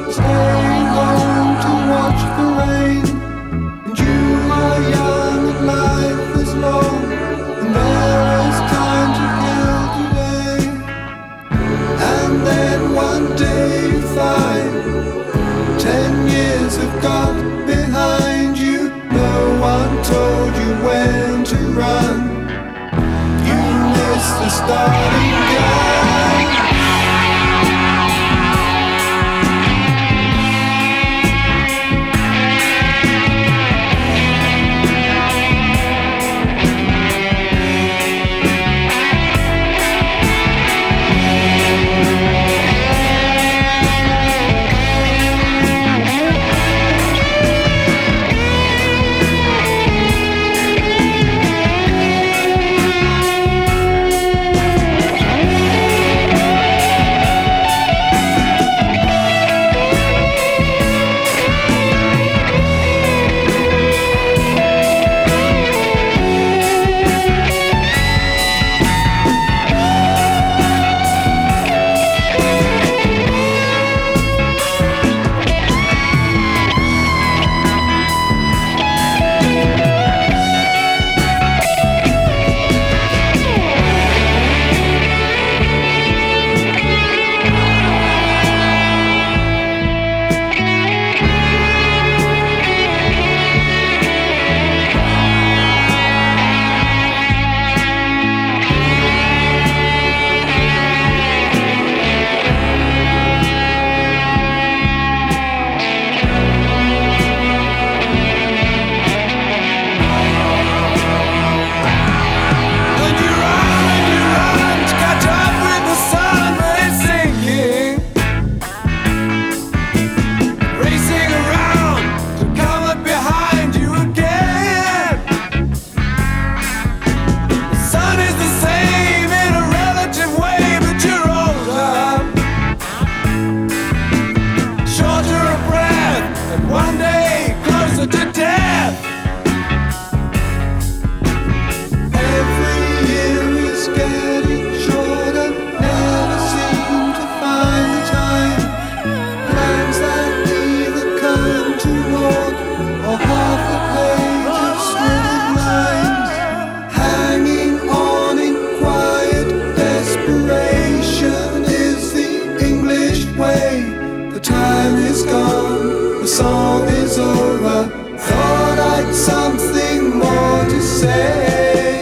staying home to watch the rain. And you are young and life is long, and there is time to kill today. And then one day you find 10 years have gone behind you. No one told you when to run. You missed the starting gun. The time is gone, the song is over. Thought I'd something more to say.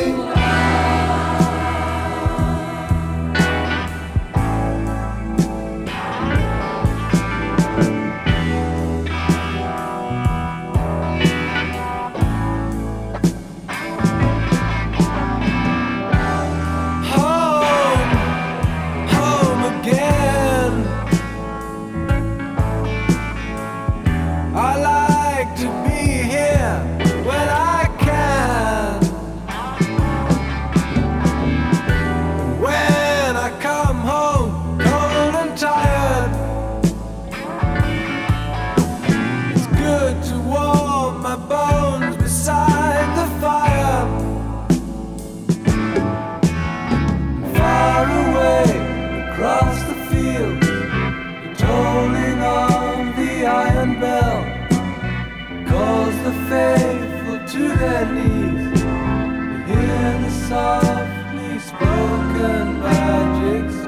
I like to be here when I can. When I come home cold and tired, it's good to warm my bones beside the fire. Far away across the field, the tolling of the iron bell calls the faithful to their knees. You hear the softly spoken magic